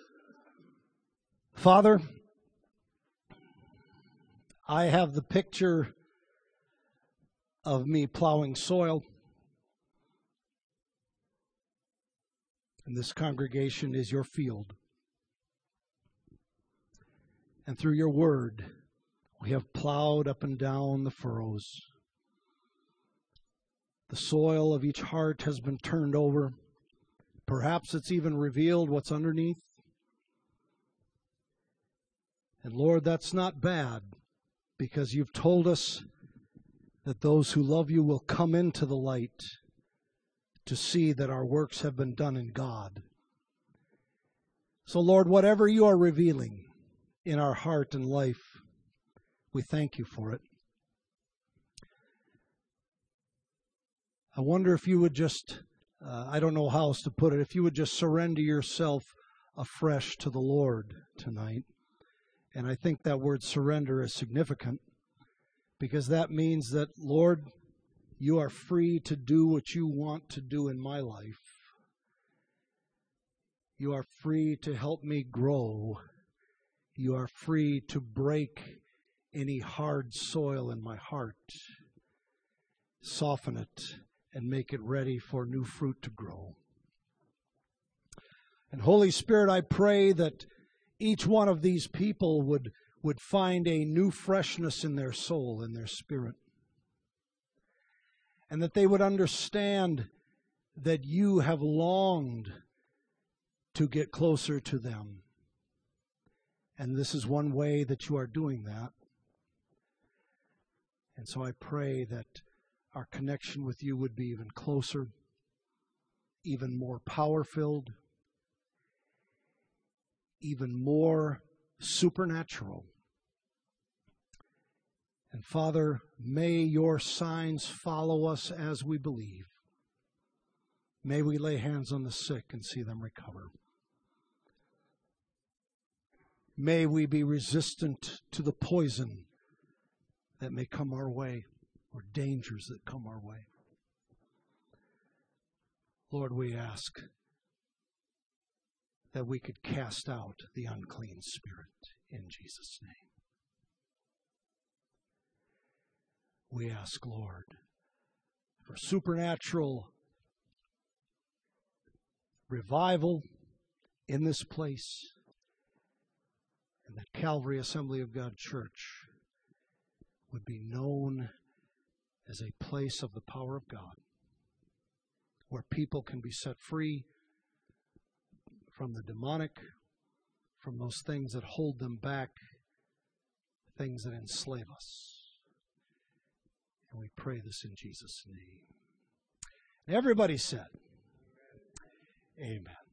Speaker 1: Father, I have the picture of me plowing soil. And this congregation is your field. And through your word, we have plowed up and down the furrows. The soil of each heart has been turned over. Perhaps it's even revealed what's underneath. And Lord, that's not bad, because you've told us that those who love you will come into the light to see that our works have been done in God. So Lord, whatever you are revealing in our heart and life, we thank you for it. I wonder if you would just, I don't know how else to put it, if you would just surrender yourself afresh to the Lord tonight. And I think that word surrender is significant, because that means that, Lord, you are free to do what you want to do in my life. You are free to help me grow. You are free to break any hard soil in my heart, soften it, and make it ready for new fruit to grow. And Holy Spirit, I pray that each one of these people would find a new freshness in their soul, in their spirit, and that they would understand that you have longed to get closer to them. And this is one way that you are doing that. And so I pray that our connection with you would be even closer, even more power-filled, even more supernatural. And Father, may your signs follow us as we believe. May we lay hands on the sick and see them recover. May we be resistant to the poison that may come our way, or dangers that come our way. Lord, we ask that we could cast out the unclean spirit in Jesus' name. We ask, Lord, for supernatural revival in this place, and that Calvary Assembly of God Church would be known as a place of the power of God, where people can be set free from the demonic, from those things that hold them back, things that enslave us. And we pray this in Jesus' name. And everybody said, Amen.